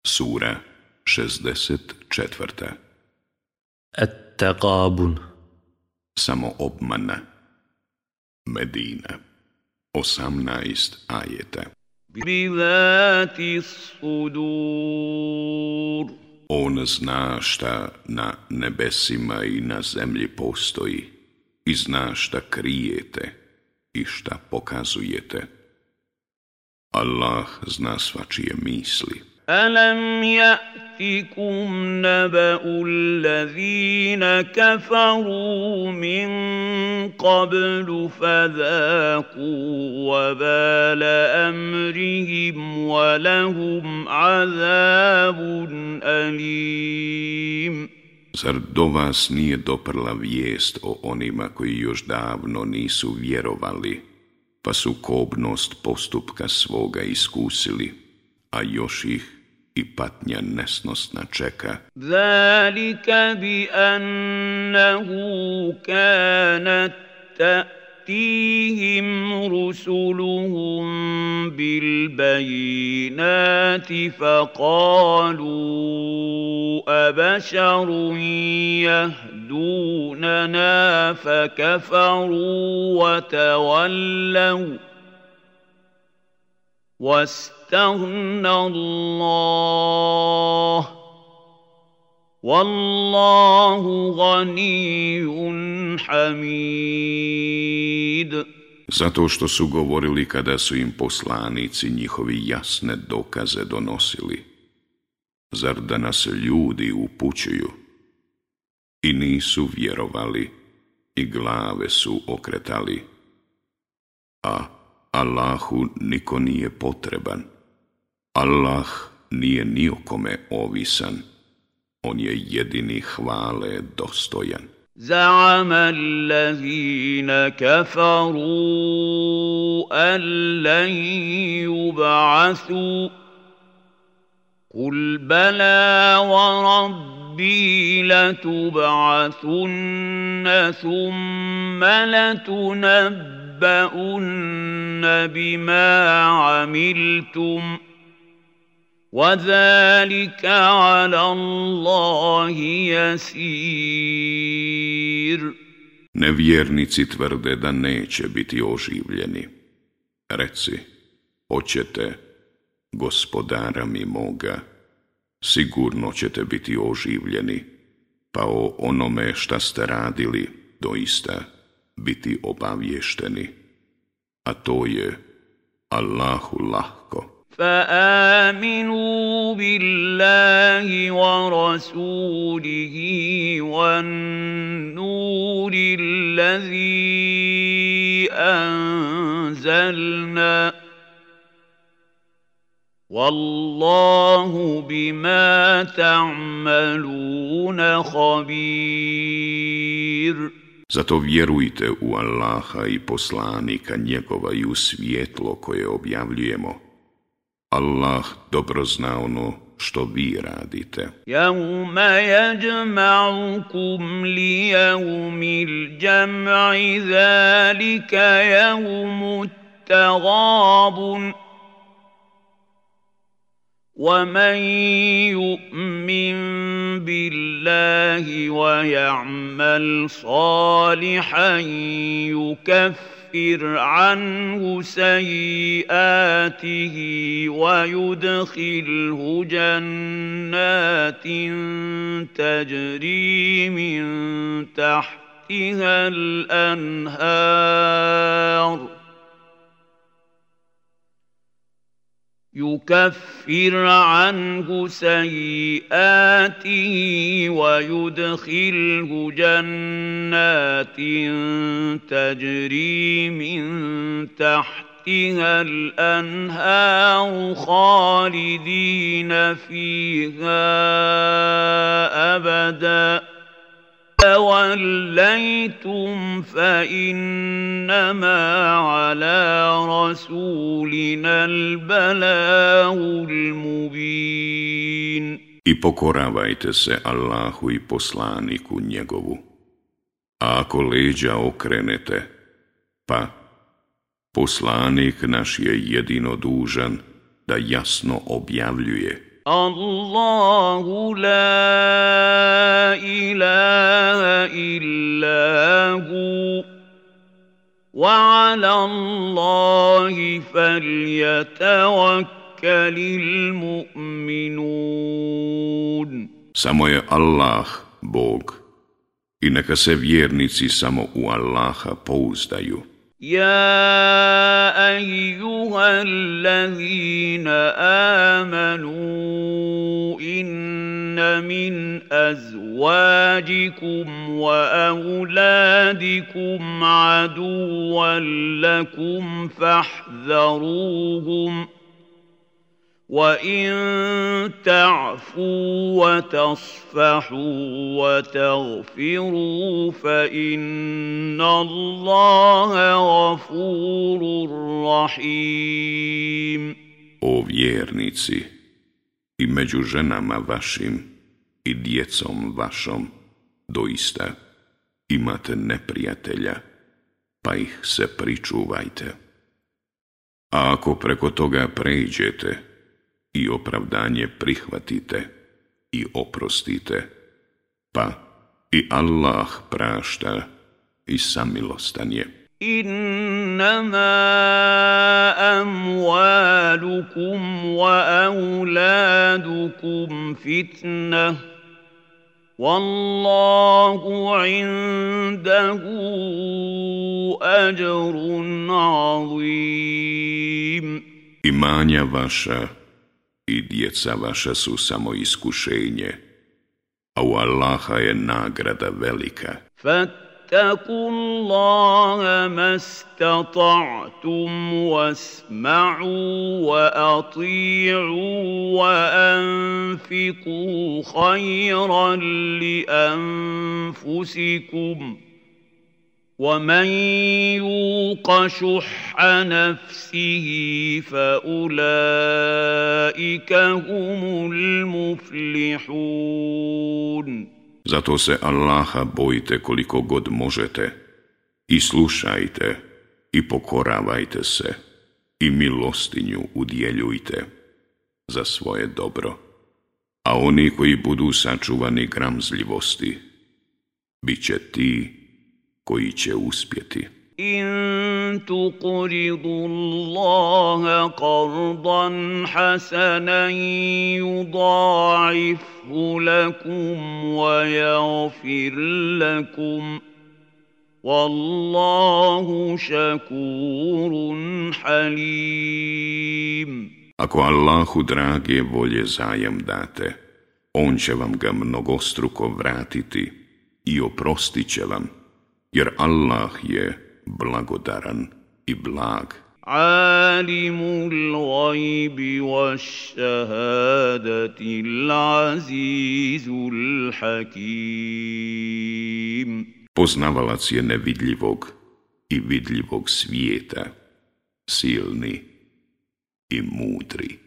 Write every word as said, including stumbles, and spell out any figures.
Sura šezdeset četvrta. At-Taqabun. Samo obmana. Medina. osamnaest ajeta. Bizati sudur. On zna šta na nebesima i na zemlji postoji i zna šta krijete i šta pokazujete. Allah zna svačije misli. Alam ya'tikum naba'u allazina kafaru min qablu fadhaqu wabala amrihim wa lahum azabun alim. Zar do vas nije doprla vijest o onima koji još davno nisu vjerovali, pa su kobnost postupka svoga iskusili, a još ih i patnja nesnosna čeka? Zalika bi annahu kanat ta'tihim rusuluhum bil bayinati faqalu abasharun yahdunana fakafaru wa tawallaw واستغنى الله والله غني حميد. Zato što su govorili kada su im poslanici njihovi jasne dokaze donosili. Zar da nas ljudi upućuju? I nisu vjerovali i glave su okretali. A Allahu niko nije potreban. Allah nije ni o kome ovisan. On je jedini hvale dostojan. Za'ama allazina kafaru an lan yub'athu Qul bala wa rabbi latub'athunna thumma latunabba تُنَبَّؤُنَّ بِمَا عَمِلْتُمْ وَذَلِكَ عَلَى اللَّهِ يَسِيرٌ. Nevjernici tvrde da neće biti oživljeni. Reci, hoćete, gospodara mi moga, sigurno ćete biti oživljeni, pa o onome šta ste radili doista biti obavješteni, a to je Allahu lahko. فآمنوا بالله ورسوله والنور الذي أنزلنا والله بما تعملون خبير. Zato vjerujte u Allaha i poslanika njegova i u svjetlo koje objavljujemo. Allah dobro zna ono što vi radite. Jevme jeđma'ukum li jevmil džam'i zalika jevmu tagabun. وَمَنْ يُؤْمِنْ بِاللَّهِ وَيَعْمَلْ صَالِحًا يُكَفِّرْ عَنْهُ سَيِّئَاتِهِ وَيُدْخِلْهُ جَنَّاتٍ تَجْرِي مِنْ تَحْتِهَا الْأَنْهَارُ يكفر عنه سيئاته ويدخله جنات تجري من تحتها الأنهار خالدين فيها أبدا توليتم فإنما على رسولنا البلاغ المبين. I pokoravajte se Allahu i poslaniku njegovu. A ako leđa okrenete, pa poslanik naš je jedino dužan da jasno objavljuje Allahu la ilaha illa hu wa ala Allahi falyatawakkalil mu'minun. Samo je Allah Bog i neka se vjernici samo u Allaha pouzdaju. يا أيها الذين آمنوا إن من أزواجكم وأولادكم عدوا لكم فاحذروهم وإن تعفوا وتصفحوا وتغفروا فإن الله غفور رحيم. O vjernici, i među ženama vašim i djecom vašom doista imate neprijatelja, pa ih se pričuvajte. A ako preko toga pređete i opravdanje prihvatite i oprostite, pa i Allah prašta i samilostan je. Innama amwalukum wa auladukum fitnah wallahu indahu ajrun azim. Imanja vaša i djeca vaša su samo iskušenje, a u Allaha je nagrada velika. فاتقوا الله ما استطعتم واسمعوا وأطيعوا وأنفقوا خيرا لأنفسكم ومن يوق شح نفسه فأولئك هم المفلحون. Zato se Allaha bojite koliko god možete i slušajte i pokoravajte se i milostinju udjeljujte za svoje dobro. A oni koji budu sačuvani gramzljivosti, bit će ti koji će uspjeti. In tuqridu Allaha qardan hasanan yuda'ifhu lakum wa yaghfir lakum wallahu shakurun halim. Ako Allahu drage volje zajam date, on će vam ga mnogostruko vratiti i oprostit će vam, jer Allah je blagodaran i blag. Alimul gajbi wash-shahadati al-azizul hakim. Poznavalac je nevidljivog i vidljivog svijeta, silni i mudri.